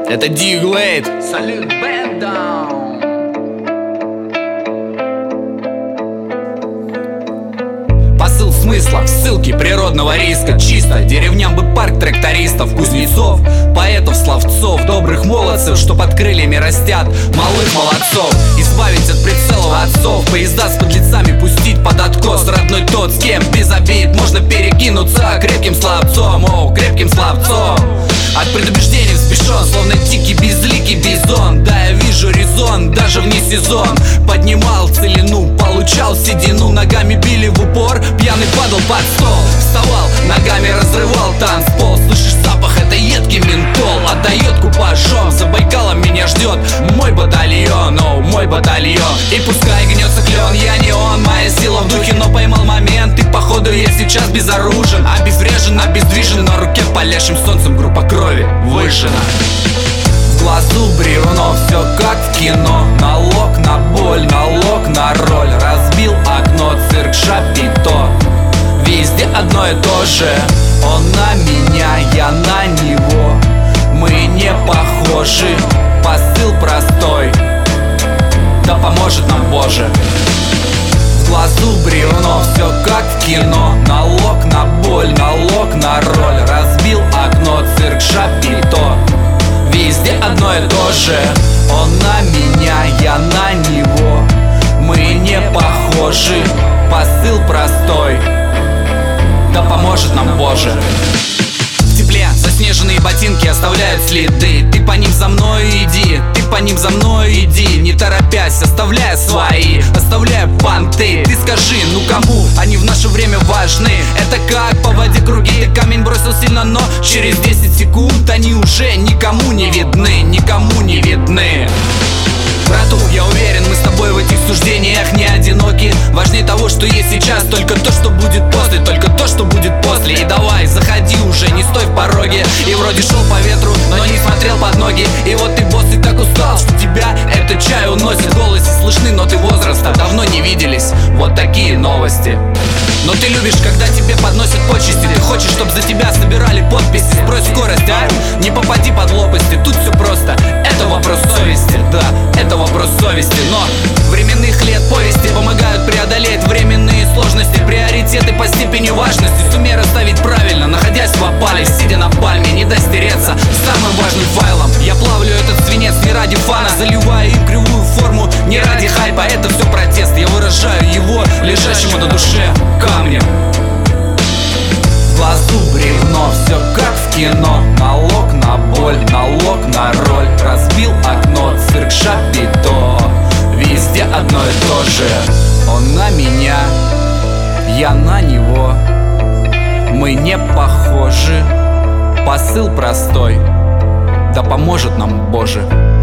Это Диглейд. Салют, Бэндаун. Посыл смысла в ссылке природного риска. Чисто деревням бы парк трактористов, кузнецов, поэтов, словцов, добрых молодцев, что под крыльями растят малых молодцов. Избавить от прицелов отцов, поезда с подлецами пустить под откос. Родной тот, с кем без обид можно перекинуться крепким словцом, о, крепким словцом. От предубеждений взбешен, словно дикий безликий бизон. Да, я вижу резон, даже вне сезон. Поднимал целину, получал седину. Ногами били в упор, пьяный падал под стол. Вставал, ногами разрывал танцпол. Слышишь запах, это едкий ментол. Отдает купажом, за Байкалом меня ждет мой батальон, о, мой батальон. И пускай гнется клен, я не он, моя сила в духе, но поймал момент. И походу я сейчас безоружен, обезврежен, обездвижен. На руке палящим солнцем группа крови выжжена. В глазу бревно, все как в кино. Налог на боль, налог на роль. Разбил окно, цирк Шапито. Везде одно и то же. Он на меня, я на него. Мы не похожи, посыл простой. Да поможет нам Боже. В глазу бревно, все как в кино. Налог на боль, налог на роль. Разбил окно, цирк Шапито. Везде одно и то же. Он на меня, я на него. Мы не похожи, посыл простой. Да поможет нам Боже. В тепле заснеженные ботинки оставляют следы. Ты по ним за мной иди, ты по ним за мной иди. Не торопясь, оставляя свои, оставляя понты. Ты скажи, ну кому они в наше время важны? Это как по воде круги. Ты камень бросил сильно, но через 10 секунд они уже никому не видны, никому не видны. Брату, я уверен, мы с тобой в этих суждениях не одиноки. Важнее того, что есть сейчас, только то, что будет после, только то, что будет после. И давай, заходи уже, не стой в пороге. И вроде шел по ветру, но не смотрел под ноги. И вот ты, босс, и так устал, что тебя этот чай уносит. В голосе слышны ноты возраста, давно не виделись. Вот такие новости. Но ты любишь, когда тебе подносят почести. Ты хочешь, чтобы за тебя собирали подписи. Сбрось скорость, а? Не попади под лопасти. Тут все просто, это вопрос совести. Да, это вопрос совести. Но временных лет повести помогают преодолеть временные сложности. Приоритеты по степени важности сумей расставить правильно, находясь в опале, сидя на пальме, не дай стереться самым важным файлом. Я плавлю этот свинец не ради фана, заливая им кривую форму не ради хайпа. Это все протест, я выражаю его лежащему на душе камнем. В глазу бревно, все как в кино. Налог на боль, налог на роль. Разбил окно, цирк Шапито. Везде одно и то же. Он на меня, я на него. Мы не похожи, посыл простой. Да поможет нам Боже.